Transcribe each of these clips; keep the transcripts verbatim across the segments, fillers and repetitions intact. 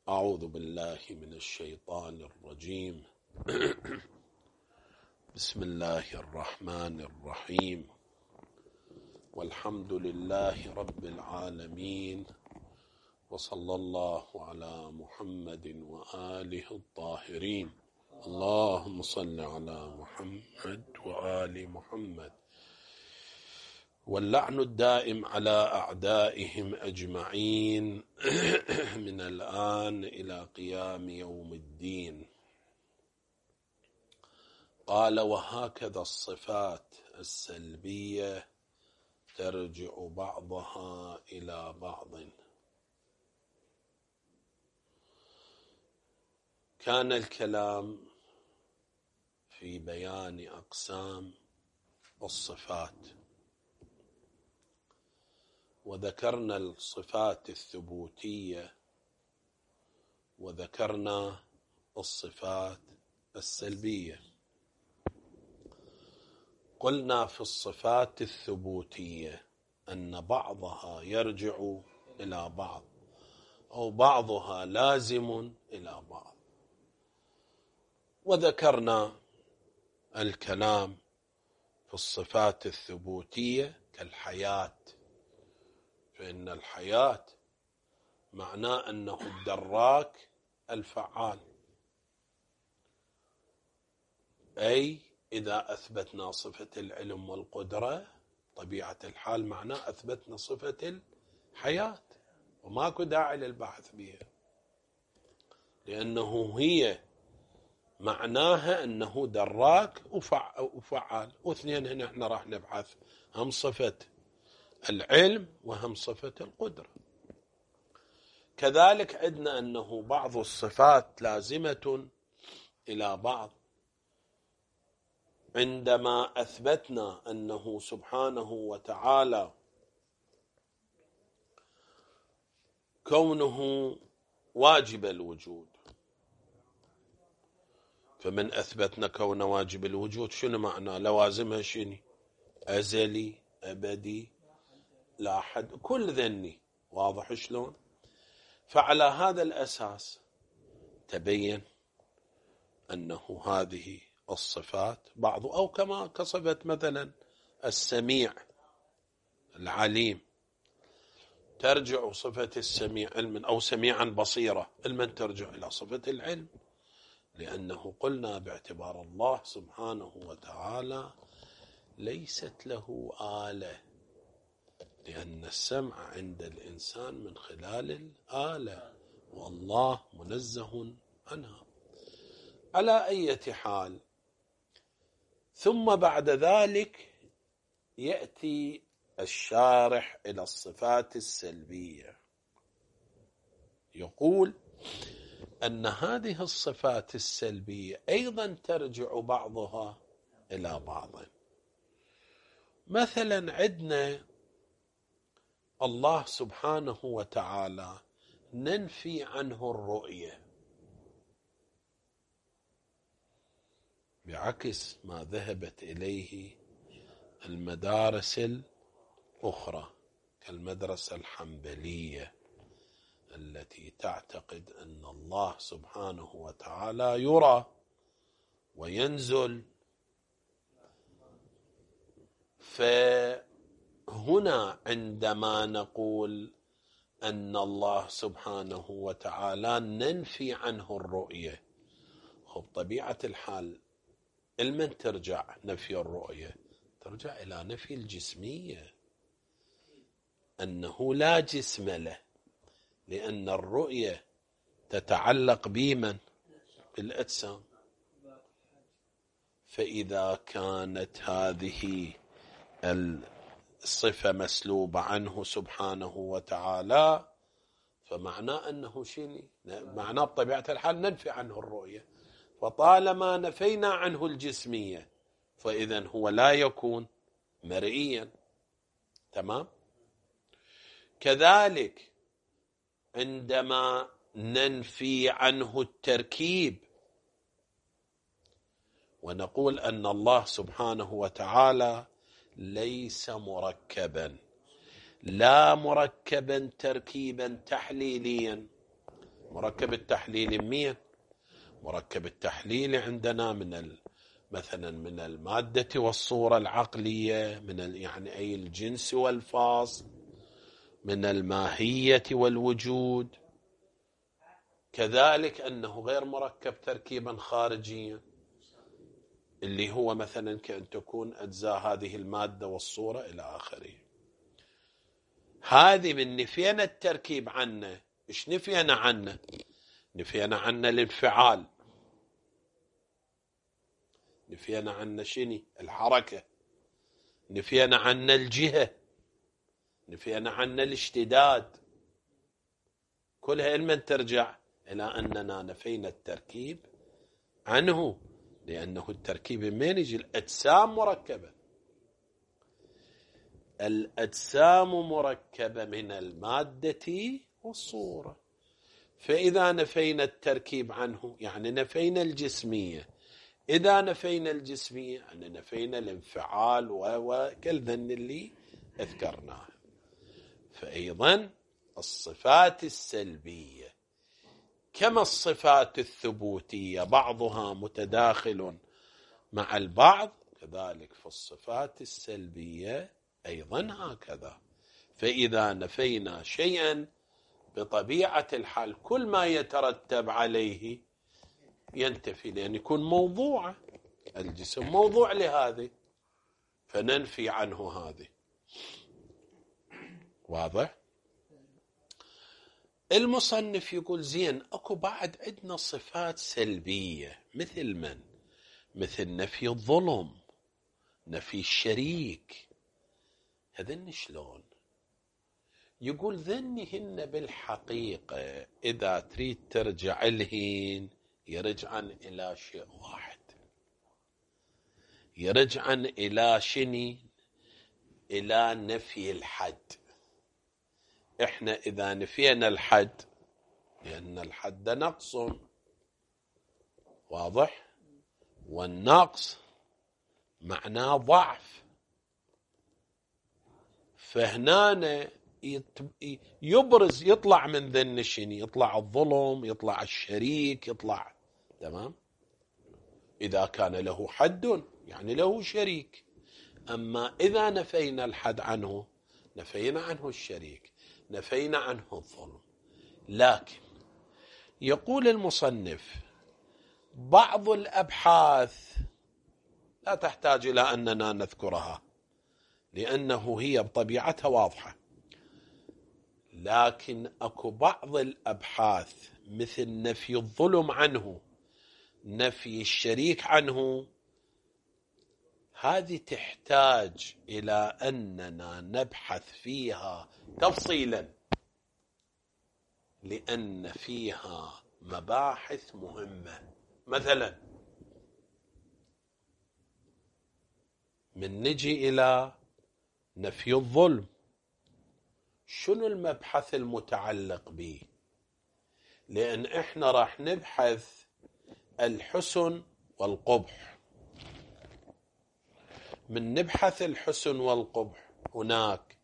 أعوذ بالله من الشيطان الرجيم. بسم الله الرحمن الرحيم، والحمد لله رب العالمين، وصلى الله على محمد وآله الطاهرين. اللهم صل على محمد وآل محمد، واللعن الدائم على أعدائهم أجمعين من الآن إلى قيام يوم الدين. قال: وهكذا الصفات السلبية ترجع بعضها إلى بعض. كان الكلام في بيان أقسام الصفات، وذكرنا الصفات الثبوتية وذكرنا الصفات السلبية. قلنا في الصفات الثبوتية أن بعضها يرجع إلى بعض أو بعضها لازم إلى بعض، وذكرنا الكلام في الصفات الثبوتية كالحياة، فإن الحياة معناه أنه الدراك الفعال، أي إذا أثبتنا صفة العلم والقدرة طبيعة الحال معناه أثبتنا صفة الحياة، وماكو داعي للبحث بها، لأنه هي معناها أنه دراك وفعال، واثنين هنا احنا راح نبحث هم صفة العلم وهم صفة القدرة. كذلك عندنا أنه بعض الصفات لازمة إلى بعض، عندما أثبتنا أنه سبحانه وتعالى كونه واجب الوجود، فمن أثبتنا كون واجب الوجود شنو معنى؟ لوازمها شنو؟ أزلي، أبدي، لا حد، كل ذني. واضح شلون؟ فعلى هذا الأساس تبين أنه هذه الصفات بعض، أو كما كصفة مثلا السميع العليم، ترجع صفة السميع علما، أو سميعا بصيرة علما ترجع إلى صفة العلم، لأنه قلنا باعتبار الله سبحانه وتعالى ليست له آلة، لأن السمع عند الإنسان من خلال الآلة، والله منزه عنها. على أي حال، ثم بعد ذلك يأتي الشارح إلى الصفات السلبية، يقول أن هذه الصفات السلبية أيضا ترجع بعضها إلى بعض. مثلا عندنا الله سبحانه وتعالى ننفي عنه الرؤية، بعكس ما ذهبت إليه المدارس الأخرى كالمدرسة الحنبلية التي تعتقد أن الله سبحانه وتعالى يرى وينزل. فهنا عندما نقول أن الله سبحانه وتعالى ننفي عنه الرؤية، خب طبيعة الحال المن ترجع نفي الرؤية؟ ترجع إلى نفي الجسمية، أنه لا جسم له، لأن الرؤية تتعلق بمن؟ بالأجسام. فإذا كانت هذه الصفة مسلوبة عنه سبحانه وتعالى، فمعناه أنه شيء، معناه بطبيعة الحال ننفي عنه الرؤية، فطالما نفينا عنه الجسمية فإذن هو لا يكون مرئيا. تمام؟ كذلك عندما ننفي عنه التركيب ونقول أن الله سبحانه وتعالى ليس مركبا، لا مركبا تركيبا تحليليا، مركب التحليلي مين؟ مركب التحليلي عندنا من مثلا من المادة والصورة العقلية، من يعني أي الجنس والفاصل، من الماهية والوجود. كذلك أنه غير مركب تركيبا خارجيا، اللي هو مثلا كأن تكون أجزاء هذه المادة والصورة إلى آخره. هذه من نفينا التركيب عنه. إيش نفينا عنه؟ نفينا عنه الانفعال، نفينا عنه شني الحركة، نفينا عنه الجهة، نفينا عنه الاشتداد. كلها علما ترجع إلى أننا نفينا التركيب عنه، لأنه التركيب من يجي الأجسام مركبة، الأجسام مركبة من المادة والصورة. فإذا نفينا التركيب عنه يعني نفينا الجسمية. إذا نفينا الجسمية يعني نفينا الانفعال وكالذن اللي أذكرناه. فأيضا الصفات السلبية كما الصفات الثبوتية بعضها متداخل مع البعض، كذلك في الصفات السلبية أيضا هكذا. فإذا نفينا شيئا بطبيعة الحال كل ما يترتب عليه ينتفي، لأن يكون موضوع الجسم موضوع لهذه، فننفي عنه هذه. واضح؟ المصنف يقول زين اكو بعد عندنا صفات سلبية، مثل من؟ مثل نفي الظلم، نفي الشريك. هذن شلون؟ يقول ذنهن بالحقيقة إذا تريد ترجع لهن يرجعن إلى شيء واحد، يرجعن إلى شني؟ إلى نفي الحد. إحنا إذا نفينا الحد، لأن الحد نقص، واضح؟ والنقص معناه ضعف. فهنا يبرز يطلع من ذن شني؟ يطلع الظلم، يطلع الشريك، يطلع تمام. إذا كان له حد يعني له شريك. أما إذا نفينا الحد عنه نفينا عنه الشريك، نفينا عنه الظلم. لكن يقول المصنف بعض الأبحاث لا تحتاج إلى أننا نذكرها لأنه هي بطبيعتها واضحة، لكن أكو بعض الأبحاث مثل نفي الظلم عنه، نفي الشريك عنه، هذه تحتاج إلى أننا نبحث فيها تفصيلا، لأن فيها مباحث مهمة. مثلا من نجي إلى نفي الظلم، شنو المبحث المتعلق به؟ لأن إحنا راح نبحث الحسن والقبح. من نبحث الحسن والقبح هناك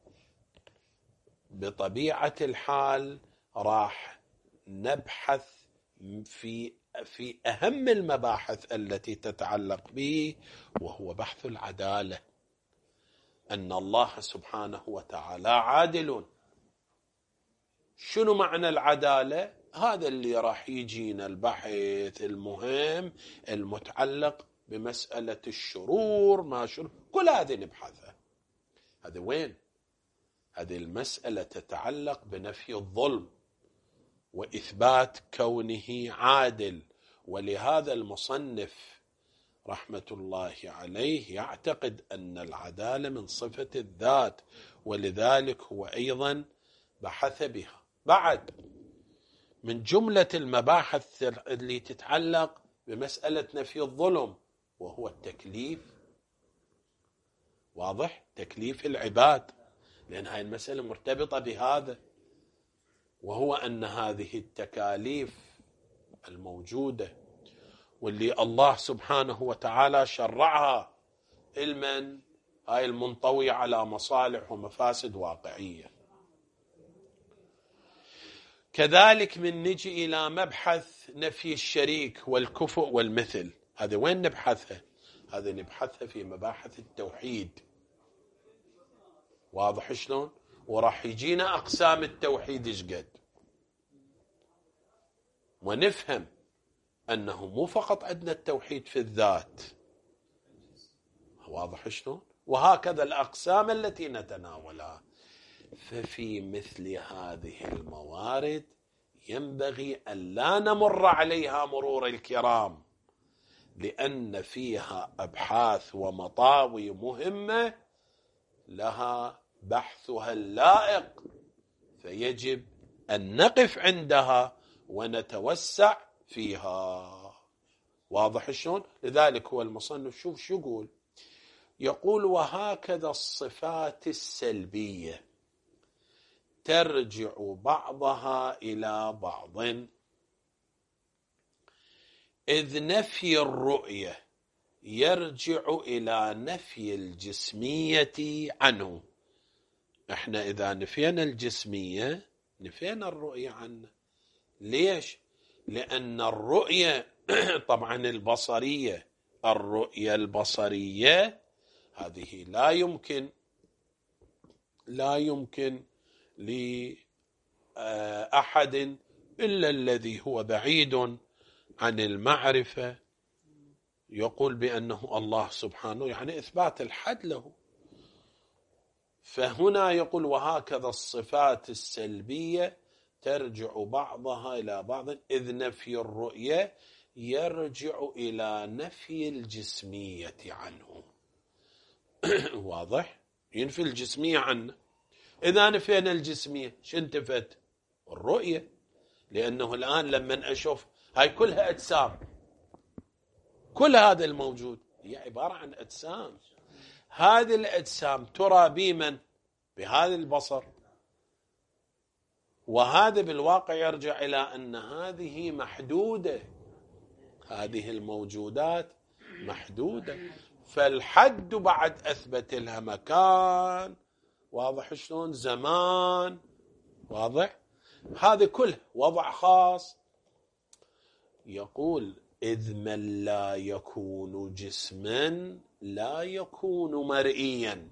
بطبيعة الحال راح نبحث في في أهم المباحث التي تتعلق به، وهو بحث العدالة، أن الله سبحانه وتعالى عادل. شنو معنى العدالة؟ هذا اللي راح يجينا البحث المهم المتعلق بمسألة الشرور، ما شرور، كل هذه نبحثها. هذا وين؟ هذه المسألة تتعلق بنفي الظلم وإثبات كونه عادل. ولهذا المصنف رحمة الله عليه يعتقد أن العدالة من صفة الذات، ولذلك هو أيضا بحث بها. بعد من جملة المباحث اللي تتعلق بمسألة نفي الظلم وهو التكليف. واضح؟ تكليف العباد، لأن هاي المسألة مرتبطة بهذا، وهو أن هذه التكاليف الموجودة واللي الله سبحانه وتعالى شرعها علما، هاي المنطوية على مصالح ومفاسد واقعية. كذلك من نجي إلى مبحث نفي الشريك والكفؤ والمثل، هذا وين نبحثها؟ هذا نبحثها في مباحث التوحيد. واضح شلون؟ وراح يجينا أقسام التوحيد إيش قد، ونفهم أنه مو فقط عندنا التوحيد في الذات. واضح شلون؟ وهكذا الأقسام التي نتناولها. ففي مثل هذه الموارد ينبغي أن لا نمر عليها مرور الكرام، لأن فيها أبحاث ومطاوي مهمة لها بحثها اللائق، فيجب أن نقف عندها ونتوسع فيها. واضح شلون؟ لذلك هو المصنف شوف شو يقول، يقول وهكذا الصفات السلبية ترجع بعضها إلى بعض، إذ نفي الرؤية يرجع إلى نفي الجسمية عنه. احنا إذا نفينا الجسمية نفينا الرؤية عنه. ليش؟ لأن الرؤية طبعا البصرية، الرؤية البصرية هذه لا يمكن لا يمكن لأحد إلا الذي هو بعيد عن المعرفة يقول بأنه الله سبحانه، يعني إثبات الحد له. فهنا يقول وهكذا الصفات السلبية ترجع بعضها إلى بعض، إذ نفي الرؤية يرجع إلى نفي الجسمية عنه. واضح؟ ينفي الجسمية عنه. إذا نفينا الجسمية شنتفت؟ الرؤية. لأنه الآن لما أشوف هاي كلها أجسام، كل هذا الموجود هي عبارة عن أجسام، هذه الأجسام ترى بمن؟ بهذا البصر، وهذا بالواقع يرجع إلى أن هذه محدودة، هذه الموجودات محدودة، فالحد بعد أثبت لها مكان، واضح شلون؟ زمان، واضح؟ هذا كله وضع خاص. يقول إذ من لا يكون جسما لا يكون مرئيا.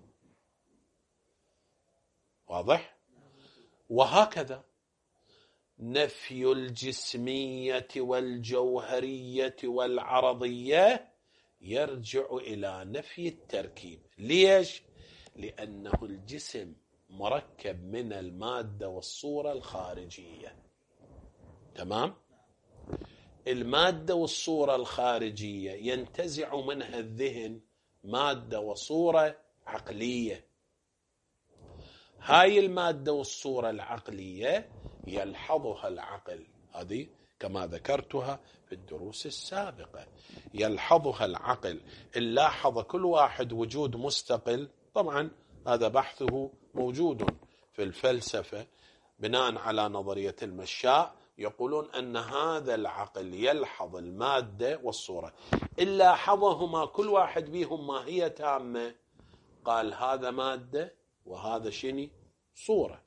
واضح؟ وهكذا نفي الجسمية والجوهرية والعرضية يرجع إلى نفي التركيب. ليش؟ لأنه الجسم مركب من المادة والصورة الخارجية. تمام؟ المادة والصورة الخارجية ينتزع منها الذهن مادة وصورة عقلية. هاي المادة والصورة العقلية يلحظها العقل، هذه كما ذكرتها في الدروس السابقة، يلحظها العقل. اللاحظ كل واحد وجود مستقل، طبعا هذا بحثه موجود في الفلسفة بناء على نظرية المشاء، يقولون أن هذا العقل يلحظ المادة والصورة، إلا لاحظهما كل واحد بيهم ماهية تامة، قال هذا مادة وهذا شنو؟ صورة.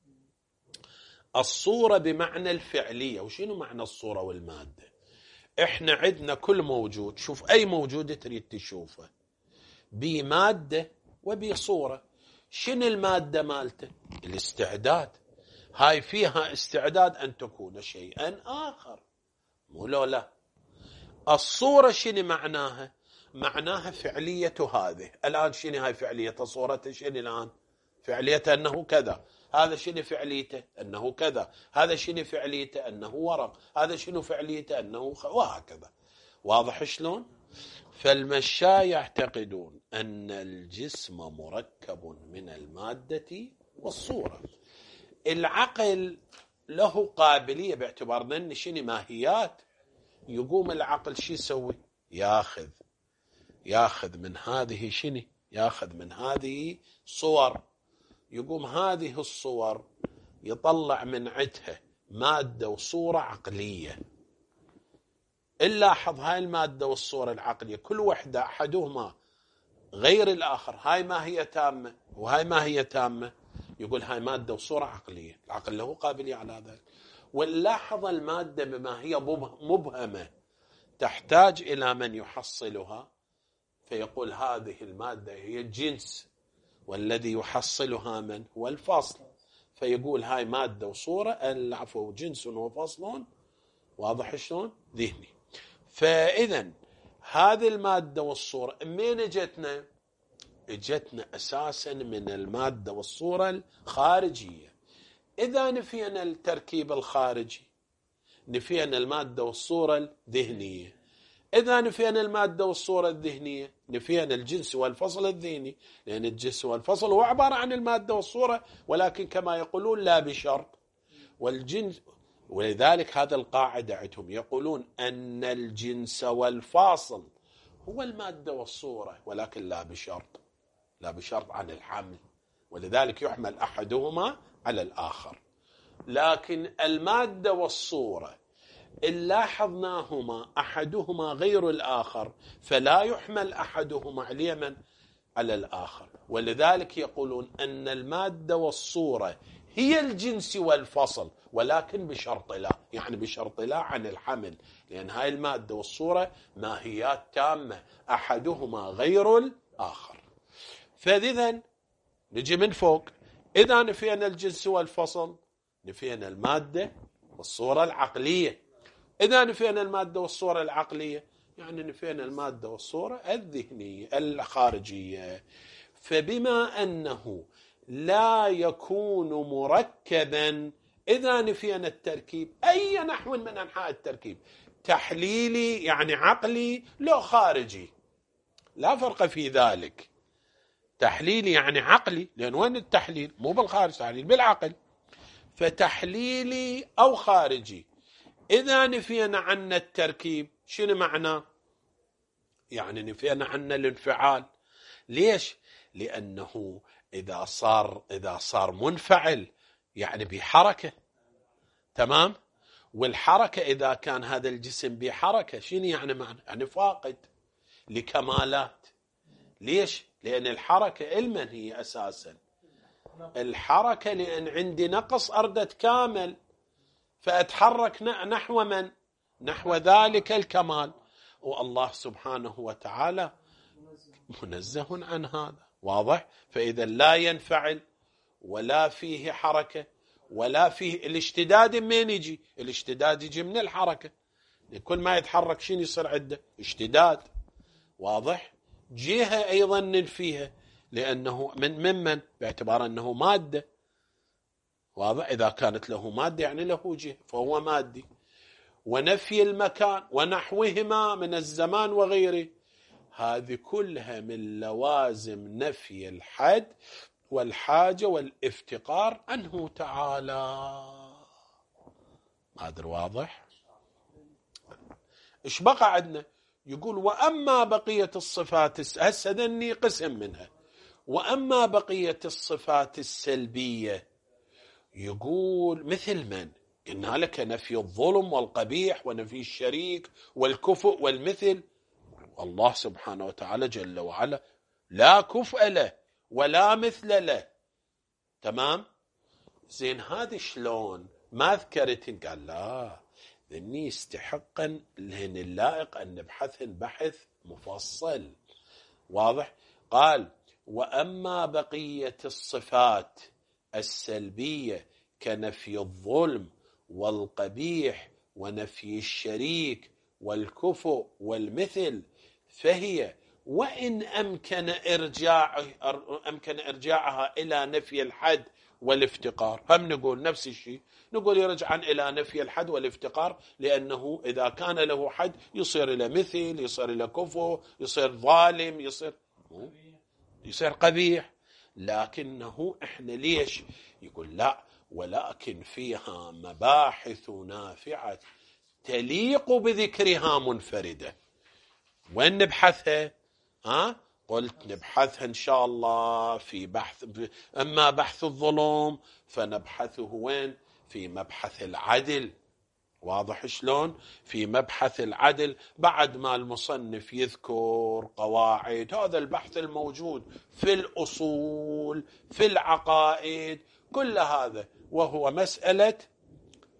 الصورة بمعنى الفعلية. وشنو معنى الصورة والمادة؟ احنا عندنا كل موجود، شوف أي موجود تريد تشوفه بمادة وبصورة. شنو المادة مالته؟ الاستعداد. هاي فيها استعداد أن تكون شيئا آخر، مو لو لا. الصورة شنو معناها؟ معناها فعلية هذه. الآن شنو هاي فعلية صورته؟ شنو الآن فعليته؟ أنه كذا. هذا شنو فعليته؟ أنه كذا. هذا شنو فعليته؟ أنه ورق. هذا شنو فعليته؟ أنه خ... وهكذا. واضح شلون؟ فالمشاة يعتقدون أن الجسم مركب من المادة والصورة. العقل له قابلية باعتبار أن شنو ماهيات. يقوم العقل شي يسوي؟ ياخذ ياخذ من هذه شنو؟ ياخذ من هذه صور. يقوم هذه الصور يطلع من عدها مادة وصورة عقلية. نلاحظ هاي المادة والصورة العقلية كل وحدة أحدهما غير الآخر، هاي ما هي تامة وهاي ما هي تامة. يقول هاي مادة وصورة عقلية، العقل له قابلية على ذلك. ونلاحظ المادة بما هي مبهمة تحتاج إلى من يحصلها، فيقول هذه المادة هي الجنس، والذي يحصلها من هو الفصل، فيقول هاي مادة وصورة، العفو جنس وفصل، واضح شلون؟ ذهني. فإذا هذه المادة والصورة منين اجتنا؟ اجتنا أساسا من المادة والصورة الخارجية. إذا نفينا التركيب الخارجي نفينا المادة والصورة الذهنية، إذا نفينا المادة والصورة الذهنية نفينا الجنس والفصل الذهني، لأن الجنس والفصل هو عبارة عن المادة والصورة، ولكن كما يقولون لا بشرط. والجنس، ولذلك هذا القاعدة عندهم يقولون أن الجنس والفاصل هو المادة والصورة، ولكن لا بشرط، لا بشرط عن الحمل، ولذلك يحمل أحدهما على الآخر. لكن المادة والصورة إن لاحظناهما أحدهما غير الآخر فلا يحمل أحدهما على من؟ على الآخر. ولذلك يقولون أن المادة والصورة هي الجنس والفصل، ولكن بشرط لا، يعني بشرط لا عن الحمل، لأن هاي المادة والصورة ماهيات تامة أحدهما غير الآخر. فإذا نجي من فوق، إذا نفينا الجنس والفصل نفينا المادة والصورة العقلية، إذا نفينا المادة والصورة العقلية يعني نفينا المادة والصورة الذهنية الخارجية. فبما أنه لا يكون مركبا، إذا نفينا التركيب أي نحو من أنحاء التركيب، تحليلي يعني عقلي لو خارجي لا فرق في ذلك، تحليلي يعني عقلي، لأن وين التحليل؟ مو بالخارج، تحليل بالعقل. فتحليلي أو خارجي إذا نفينا عنا التركيب شنو معناه؟ يعني نفينا عنا الانفعال. ليش؟ لأنه إذا صار إذا صار منفعل يعني بحركة، تمام؟ والحركة إذا كان هذا الجسم بحركة شنو يعني معنى؟ يعني فاقد لكمالات. ليش؟ لأن الحركة المن هي أساسا الحركة، لأن عندي نقص أردت كامل، فأتحرك نحو من؟ نحو ذلك الكمال. والله سبحانه وتعالى منزه عن هذا، واضح؟ فإذا لا ينفعل ولا فيه حركة ولا فيه الاشتداد، من يجي؟ الاشتداد يجي من الحركة، كل ما يتحرك شنو يصير عنده؟ اشتداد، واضح؟ جهة أيضا ننفيها لأنه من ممن باعتبار أنه مادة، واضح؟ إذا كانت له مادة يعني له جهة فهو مادي. ونفي المكان ونحوهما من الزمان وغيره، هذه كلها من لوازم نفي الحد والحاجة والافتقار عنه تعالى. هذا واضح؟ إيش بقى عندنا؟ يقول وأما بقية الصفات، هسه ذني قسم منها، وأما بقية الصفات السلبية يقول مثل من؟ قلنا لك نفي الظلم والقبيح ونفي الشريك والكفؤ والمثل. الله سبحانه وتعالى جل وعلا لا كفء له ولا مثل له، تمام؟ زين هذا شلون؟ ما ذكرت؟ قال لا، ذني يستحقن لهن اللائق أن نبحثهن بحث مفصل، واضح؟ قال وأما بقية الصفات السلبية كنفي الظلم والقبيح ونفي الشريك والكفؤ والمثل، فهي وإن أمكن إرجاع أمكن إرجاعها إلى نفي الحد والافتقار، هم نقول نفس الشيء، نقول يرجع إلى نفي الحد والافتقار، لأنه إذا كان له حد يصير إلى مثل، يصير إلى كفؤ، يصير ظالم، يصير يصير قبيح. لكنه إحنا ليش؟ يقول لا، ولكن فيها مباحث نافعة تليق بذكرها منفردة. وين نبحثها؟ ها؟ قلت نبحثها إن شاء الله في بحث، أما بحث الظلم فنبحثه وين؟ في مبحث العدل، واضح شلون؟ في مبحث العدل بعد ما المصنف يذكر قواعد هذا البحث الموجود في الأصول في العقائد كل هذا، وهو مسألة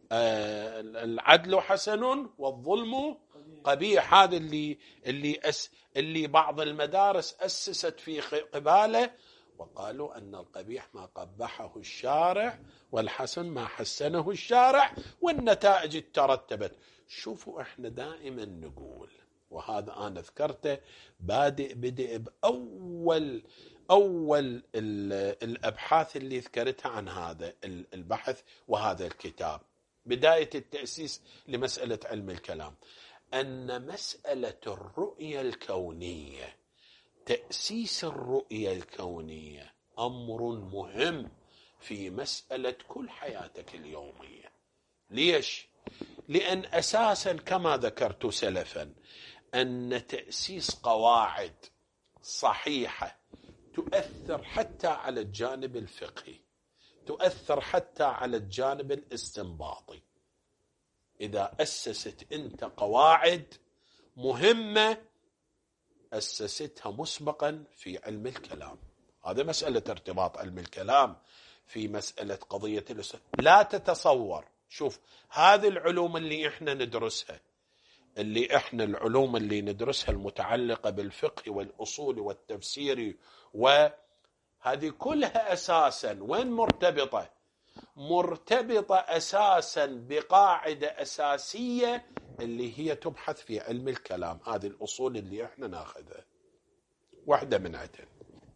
العدل حسن والظلم قبيح. هذا اللي اللي أس اللي بعض المدارس أسست في قباله، وقالوا أن القبيح ما قبحه الشارع والحسن ما حسنه الشارع، والنتائج ترتبت. شوفوا احنا دائما نقول، وهذا أنا ذكرته بادئ بدء بأول أول الأبحاث اللي ذكرتها عن هذا البحث وهذا الكتاب، بداية التأسيس لمسألة علم الكلام، أن مسألة الرؤية الكونية، تأسيس الرؤية الكونية أمر مهم في مسألة كل حياتك اليومية. ليش؟ لأن أساسا كما ذكرت سلفا أن تأسيس قواعد صحيحة تؤثر حتى على الجانب الفقهي، تؤثر حتى على الجانب الاستنباطي. إذا أسست أنت قواعد مهمة أسستها مسبقا في علم الكلام، هذا مسألة ارتباط علم الكلام في مسألة قضية الأسرة. لا تتصور، شوف هذه العلوم اللي احنا ندرسها، اللي احنا العلوم اللي ندرسها المتعلقة بالفقه والأصول والتفسير، وهذه كلها أساسا وين مرتبطة؟ مرتبطة أساسا بقاعدة أساسية اللي هي تبحث في علم الكلام. هذه الأصول اللي احنا ناخذها واحدة من عدن.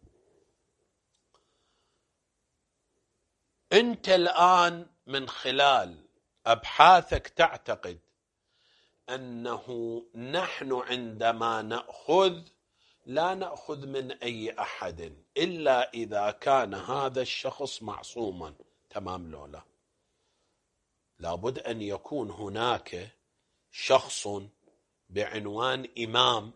أنت الآن من خلال أبحاثك تعتقد أنه نحن عندما نأخذ لا نأخذ من أي أحد إلا إذا كان هذا الشخص معصوما. تمام لولا؟ لابد أن يكون هناك شخص بعنوان إمام،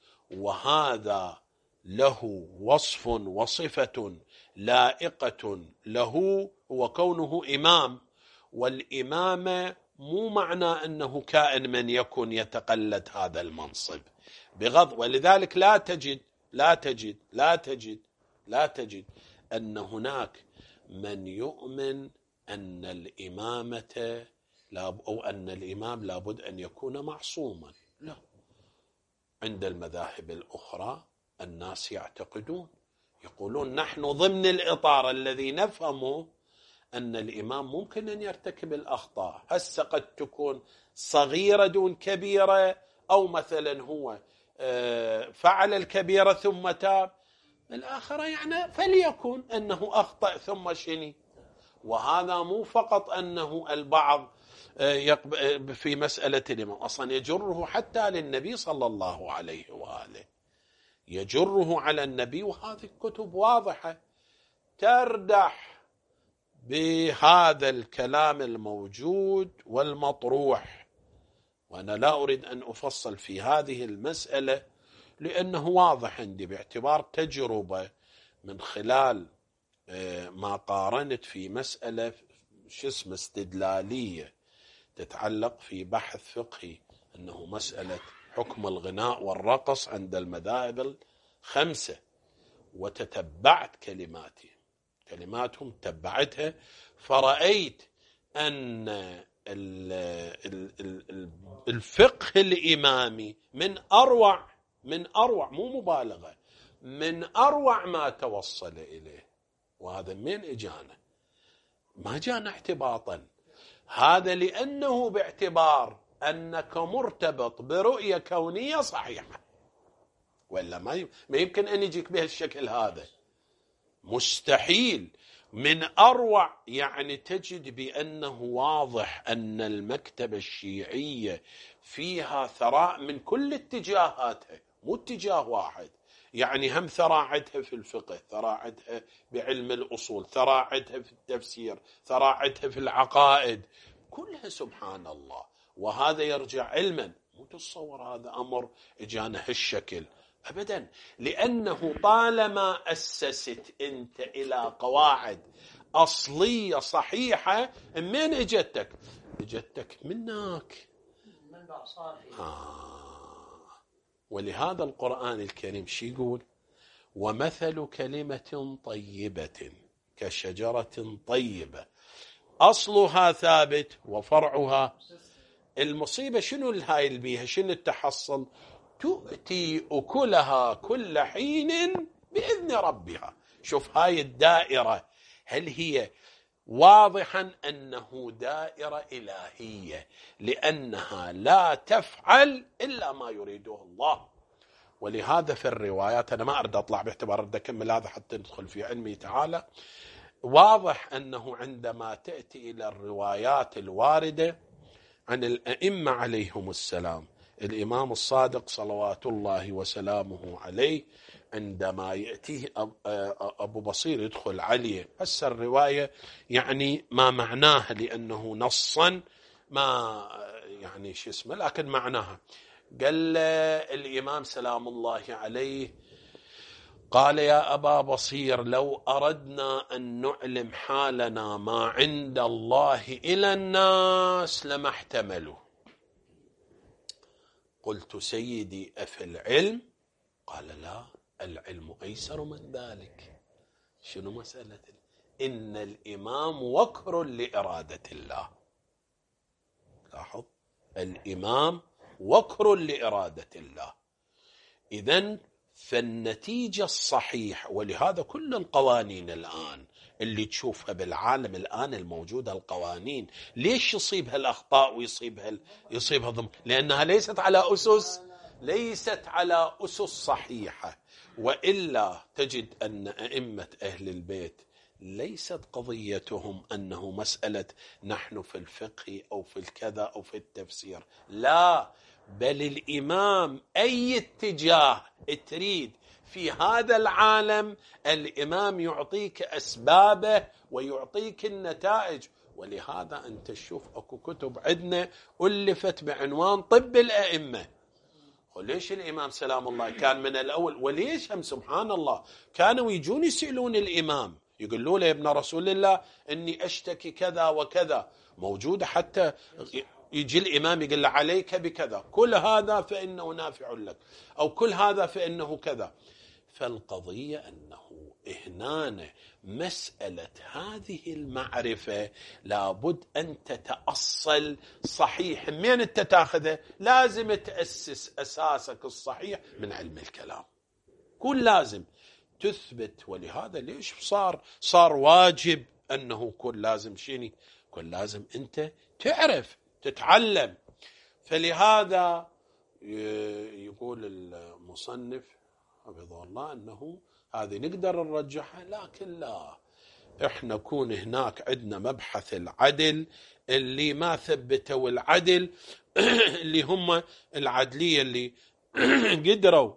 وهذا له وصف وصفة لائقة له وكونه إمام. والإمامة مو معنى أنه كائن من يكن يتقلد هذا المنصب بغض. ولذلك لا تجد لا تجد لا تجد لا تجد أن هناك من يؤمن أن الإمامة أو أن الإمام لابد أن يكون معصوما. لا، عند المذاهب الأخرى الناس يعتقدون، يقولون نحن ضمن الإطار الذي نفهمه أن الإمام ممكن أن يرتكب الأخطاء، هسه قد تكون صغيرة دون كبيرة، أو مثلا هو فعل الكبيرة ثم تاب، الآخرة يعني فليكن أنه أخطأ ثم شني. وهذا مو فقط أنه البعض في مسألة الإمام، أصلا يجره حتى للنبي صلى الله عليه وآله، يجره على النبي. وهذه الكتب واضحة تردح بهذا الكلام الموجود والمطروح. وأنا لا أريد أن أفصل في هذه المسألة لأنه واضح عندي باعتبار تجربة من خلال ما قارنت في مسألة شو اسمه استدلالية تتعلق في بحث فقهي، أنه مسألة حكم الغناء والرقص عند المذاهب الخمسة، وتتبعت كلماتي كلماتهم تبعتها، فرأيت أن الفقه الإمامي من أروع من أروع مو مبالغة من أروع ما توصل إليه. وهذا من إجانا ما جانا احتباطا، هذا لأنه باعتبار أنك مرتبط برؤية كونية صحيحة، ولا ما يمكن أن يجيك بهالشكل هذا، مستحيل. من أروع يعني تجد بأنه واضح أن المكتبة الشيعية فيها ثراء من كل اتجاهاتها، مو اتجاه واحد. يعني هم ثراعتها في الفقه، ثراعتها بعلم الأصول، ثراعتها في التفسير، ثراعتها في العقائد، كلها سبحان الله. وهذا يرجع علما، مو تتصور هذا أمر إجانا هالشكل أبدا، لأنه طالما أسست أنت إلى قواعد أصلية صحيحة، من إجتك؟ إجتك منك منبع صافي. آه. ولهذا القرآن الكريم شي يقول؟ ومثل كلمة طيبة كشجرة طيبة أصلها ثابت وفرعها. المصيبة شنو الهاي اللي بيها؟ شنو التحصل؟ تؤتي أكلها كل حين بإذن ربها. شوف هاي الدائرة، هل هي واضحا أنه دائرة إلهية، لأنها لا تفعل إلا ما يريده الله. ولهذا في الروايات، أنا ما أريد أطلع باعتبار أريد أكمل هذا حتى ندخل في علمه تعالى، واضح أنه عندما تأتي إلى الروايات الواردة عن الأئمة عليهم السلام، الإمام الصادق صلوات الله وسلامه عليه عندما يأتيه أبو بصير يدخل عليه، هسه الرواية يعني ما معناها لأنه نصا ما يعني شو اسمه، لكن معناها قال الإمام سلام الله عليه، قال يا أبا بصير لو أردنا أن نعلم حالنا ما عند الله إلى الناس لما احتملوا. قلت سيدي أفي العلم؟ قال لا، العلم أيسر من ذلك. شنو مسألة؟ إن الإمام وكر لإرادة الله. لاحظ، الإمام وكر لإرادة الله. إذن فالنتيجة الصحيح، ولهذا كل القوانين الآن اللي تشوفها بالعالم الآن الموجودة، القوانين ليش يصيبها الأخطاء ويصيبها يصيبها ضمن؟ لأنها ليست على أسس ليست على أسس صحيحة. وإلا تجد أن أئمة أهل البيت ليست قضيتهم أنه مسألة نحن في الفقه أو في الكذا أو في التفسير، لا، بل الإمام أي اتجاه تريد في هذا العالم الإمام يعطيك أسبابه ويعطيك النتائج. ولهذا أنت تشوف أكو كتب عندنا ألفت بعنوان طب الأئمة. وليش الإمام سلام الله كان من الأول؟ وليش هم سبحان الله كانوا يجون يسألون الإمام يقولوا له يا ابن رسول الله إني أشتكي كذا وكذا، موجودة حتى يجي الإمام يقول له عليك بكذا، كل هذا فإنه نافع لك، أو كل هذا فإنه كذا. فالقضية أنه هنا مسألة هذه المعرفة لابد أن تتأصل صحيح. من أنت تأخذه؟ لازم تأسس أساسك الصحيح من علم الكلام، كل لازم تثبت. ولهذا ليش صار صار واجب أنه كل لازم شيني كل لازم أنت تعرف تتعلم. فلهذا يقول المصنف حفظه الله أنه هذه نقدر نرجحها، لكن لا، احنا كون هناك عندنا مبحث العدل اللي ما ثبتوا العدل اللي هم العدلية اللي قدروا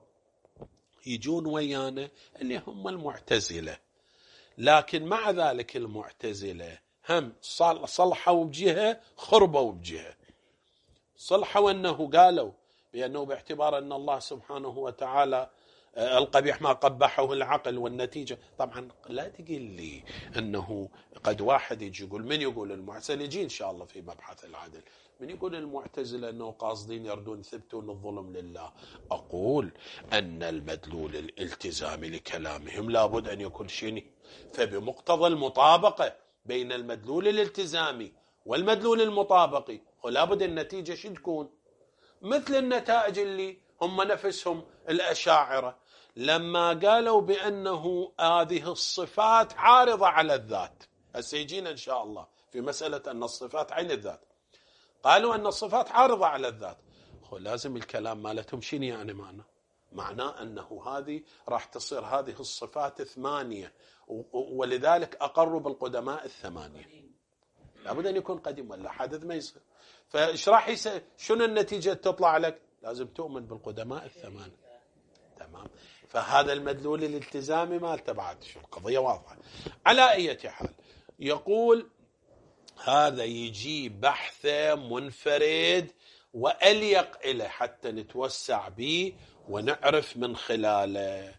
يجون ويانا اللي هم المعتزلة. لكن مع ذلك المعتزلة هم صلحوا بجهة خربوا بجهة. صلحوا أنه قالوا بأنه باعتبار أن الله سبحانه وتعالى القبيح ما قبحه العقل، والنتيجة طبعا لا تقول لي أنه قد واحد يجي يقول، من يقول المعتزلة يجي إن شاء الله في مبحث العدل، من يقول المعتزلة أنه قاصدين يردون يثبتون الظلم لله. أقول أن المدلول الالتزامي لكلامهم لابد أن يكون شيني، فبمقتضى المطابقة بين المدلول الالتزامي والمدلول المطابقي ولابد النتيجة شو تكون؟ مثل النتائج اللي هم نفسهم الأشاعرة لما قالوا بأنه هذه الصفات عارضة على الذات. سيجينا إن شاء الله في مسألة أن الصفات عين الذات، قالوا أن الصفات عارضة على الذات. لازم الكلام مالتهم شنو يعني؟ معنى معناه أنه هذه راح تصير هذه الصفات ثمانية، ولذلك أقروا بالقدماء الثمانية. لابد أن يكون قديم ولا حدث ما يصير. فإيش راح يصير؟ شنو النتيجة تطلع لك؟ لازم تؤمن بالقدماء الثمانية. تمام. فهذا المدلول الالتزامي ما تبعت، شو القضية واضحة. على أي حال يقول هذا يجي بحث منفرد وأليق إليه حتى نتوسع به ونعرف من خلاله.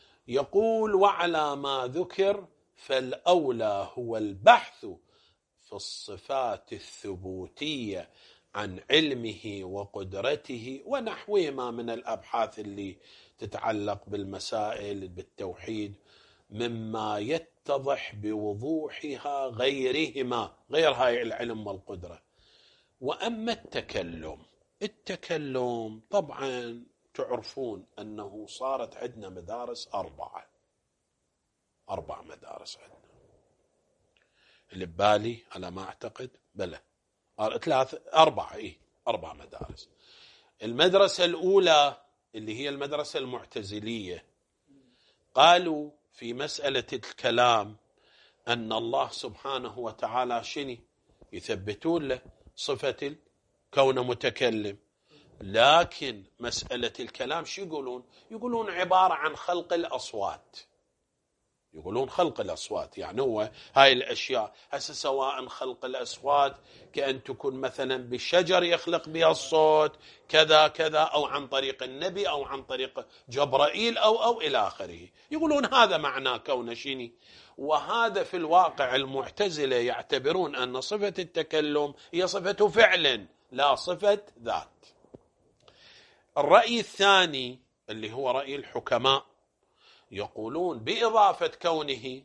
يقول وعلى ما ذكر فالأولى هو البحث في الصفات الثبوتية عن علمه وقدرته ونحوهما من الأبحاث اللي تتعلق بالمسائل بالتوحيد، مما يتضح بوضوحها غيرهما، غير هاي العلم والقدرة. وأما التكلم، التكلم طبعا تعرفون أنه صارت عندنا مدارس أربعة أربع مدارس عندنا، اللي ببالي على ما أعتقد بلى ثلاثة أربعة إيه أربع مدارس. المدرسة الأولى اللي هي المدرسة المعتزلية، قالوا في مسألة الكلام أن الله سبحانه وتعالى شني يثبتون له صفة الكون متكلم، لكن مسألة الكلام شو يقولون؟ يقولون عبارة عن خلق الأصوات، يقولون خلق الأصوات، يعني هو هاي الأشياء هسه سواء خلق الأصوات كأن تكون مثلا بالشجر يخلق بها الصوت كذا كذا، أو عن طريق النبي أو عن طريق جبرائيل أو أو إلى آخره، يقولون هذا معنى كون شيني. وهذا في الواقع المعتزلة يعتبرون أن صفة التكلم هي صفة فعل لا صفة ذات. الرأي الثاني اللي هو رأي الحكماء، يقولون بإضافة كونه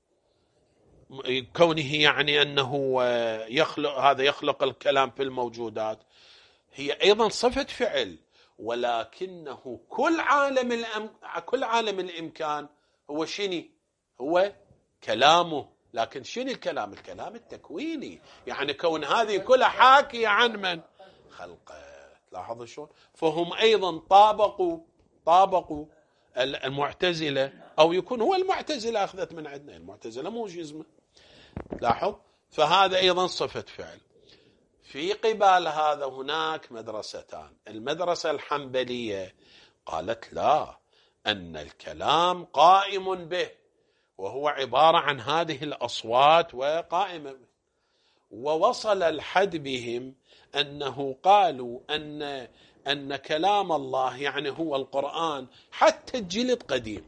كونه يعني أنه يخلق هذا يخلق الكلام في الموجودات، هي أيضا صفة فعل، ولكنه كل عالم الأم... كل عالم الإمكان هو شني؟ هو كلامه. لكن شنو الكلام؟ الكلام التكويني، يعني كون هذه كلها حاكية عن من؟ خلقه. لاحظوا شلون؟ فهم أيضا طابقوا طابقوا المعتزلة، أو يكون هو المعتزلة أخذت من عندنا، المعتزلة مو جزمة. لاحظ، فهذا أيضا صفة فعل. في قبال هذا هناك مدرستان، المدرسة الحنبلية قالت لا، أن الكلام قائم به وهو عبارة عن هذه الأصوات وقائمة به. ووصل الحد بهم أنه قالوا أن أن كلام الله يعني هو القرآن حتى الجلد قديم.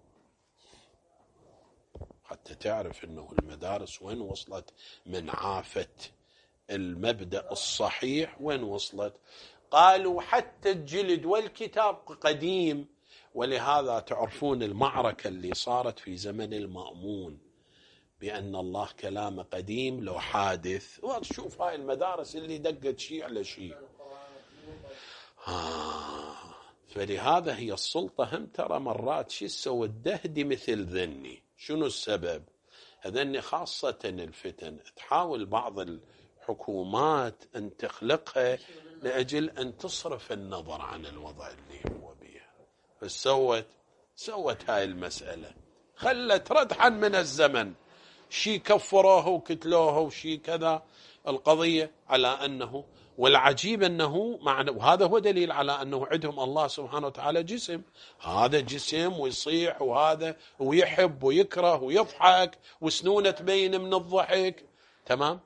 حتى تعرف أنه المدارس وين وصلت من عافة المبدأ الصحيح، وين وصلت؟ قالوا حتى الجلد والكتاب قديم. ولهذا تعرفون المعركة اللي صارت في زمن المأمون بأن الله كلام قديم لو حادث، وشوف هاي المدارس اللي دقت شيء على شيء. آه. فلهذا هي السلطة هم ترى مرات شو تسوي؟ الدهدي مثل ذني. شنو السبب؟ هذني خاصة الفتن تحاول بعض الحكومات أن تخلقها لأجل أن تصرف النظر عن الوضع اللي هو بيها. فسوت سوت هاي المسألة، خلت ردحا من الزمن، شي كفروه وكتلوه وشي كذا القضية على أنه. والعجيب أنه معنى، وهذا هو دليل على أنه عندهم الله سبحانه وتعالى جسم، هذا جسم ويصيح وهذا ويحب ويكره ويضحك وسنونة تبين من الضحك. تمام.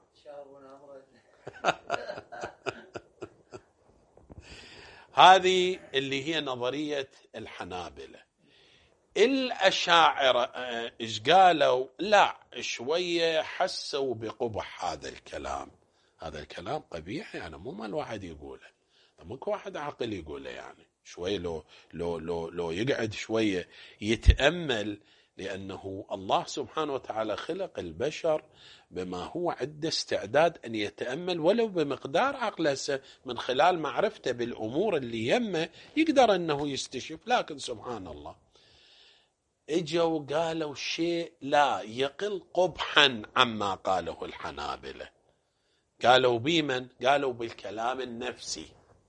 هذه اللي هي نظرية الحنابلة. الأشاعرة إيش قالوا؟ لا، شوية حسوا بقبح هذا الكلام. هذا الكلام قبيح، يعني مو ما الواحد يقوله، ماكو واحد عاقل يقوله، يعني شوي لو لو لو لو يقعد شوية يتأمل، لأنه الله سبحانه وتعالى خلق البشر بما هو عنده استعداد أن يتأمل ولو بمقدار عقله، من خلال معرفته بالأمور اللي يمه يقدر أنه يستشف. لكن سبحان الله اجوا قالوا شيء لا يقل قبحا عما قاله الحنابلة. قالوا بمن؟ قالوا بالكلام النفسي.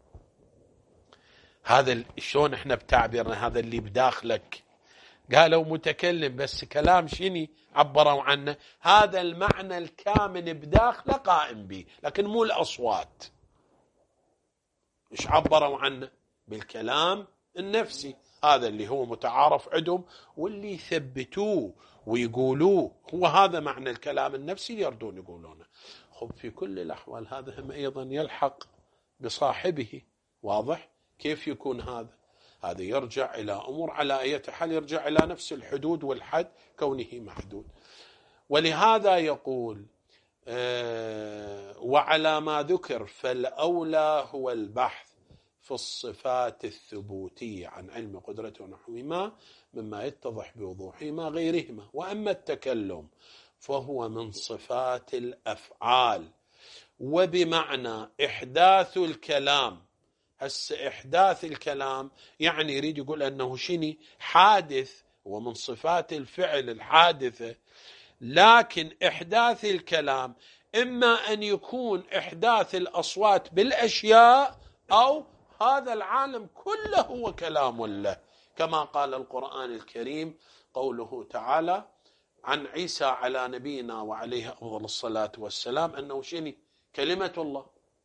هذا شلون احنا بتعبيرنا هذا اللي بداخلك، قالوا متكلم بس كلام شني عبروا عنه، هذا المعنى الكامن بداخله قائم به، لكن مو الأصوات. ايش عبروا عنه؟ بالكلام النفسي، هذا اللي هو متعارف عندهم واللي يثبتوه ويقولوه، هو هذا معنى الكلام النفسي اللي يردون يقولونه. خب في كل الأحوال هذا هم أيضا يلحق بصاحبه. واضح كيف يكون هذا؟ هذا يرجع إلى أمور على أي حال يرجع إلى نفس الحدود والحد كونه محدود. ولهذا يقول آه وعلى ما ذكر فالأولى هو البحث في الصفات الثبوتية عن علم قدرته ونحوهما مما يتضح بوضوحهما غيرهما. وأما التكلم فهو من صفات الأفعال، وبمعنى إحداث الكلام. هس إحداث الكلام يعني يريد يقول أنه شني حادث ومن صفات الفعل الحادثة، لكن إحداث الكلام إما أن يكون إحداث الأصوات بالأشياء أو هذا العالم كله هو كلام الله، كما قال القرآن الكريم قوله تعالى عن عيسى على نبينا وعليه أفضل الصلاة والسلام أنه شني كلمة الله.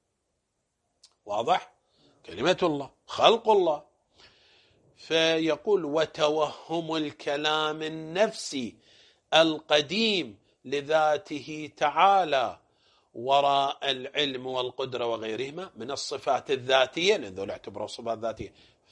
واضح؟ كلمة الله خلق الله. فيقول وتوهم الكلام النفسي القديم لذاته تعالى وراء العلم والقدرة وغيرهما من الصفات الذاتية، لأن ذو اعتبروا صفات ذاتية،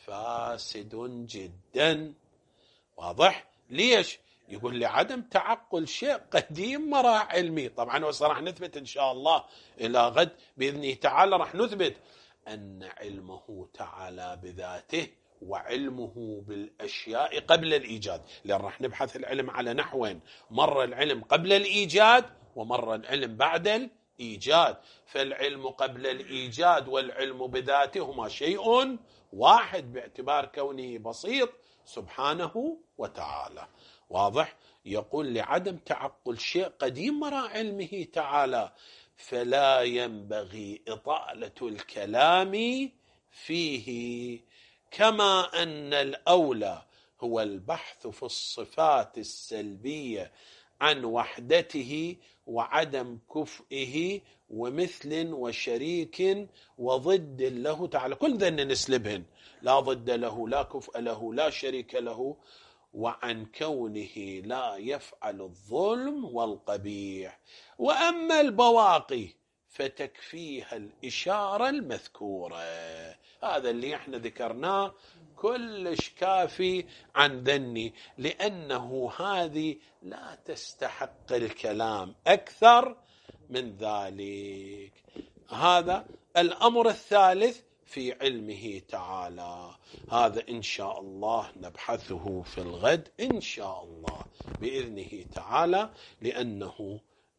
فاسد جدا. واضح؟ ليش؟ يقول لعدم تعقل شيء قديم وراء علمي. طبعا راح نثبت إن شاء الله إلى غد بإذنه تعالى، راح نثبت أن علمه تعالى بذاته وعلمه بالأشياء قبل الإيجاد، لأن راح نبحث العلم على نحوين، مرة العلم قبل الإيجاد ومرة العلم بعد الإيجاد. فالعلم قبل الإيجاد والعلم بذاته هما شيء واحد باعتبار كونه بسيط سبحانه وتعالى. واضح؟ يقول لعدم تعقل شيء قديم وراء علمه تعالى فلا ينبغي إطالة الكلام فيه، كما أن الأولى هو البحث في الصفات السلبية عن وحدته وعدم كفئه ومثل وشريك وضد له تعالى، كل ذن نسلبهن، لا ضد له لا كفء له لا شريك له، وعن كونه لا يفعل الظلم والقبيح. وأما البواقي فتكفيها الإشارة المذكورة. هذا اللي احنا ذكرناه كلش كافي عن ذني، لأنه هذه لا تستحق الكلام أكثر من ذلك. هذا الأمر الثالث في علمه تعالى، هذا إن شاء الله نبحثه في الغد إن شاء الله بإذنه تعالى، لأنه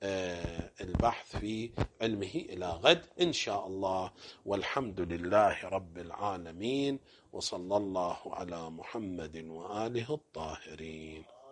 البحث في علمه إلى غد إن شاء الله. والحمد لله رب العالمين، وصلى الله على محمد وآله الطاهرين.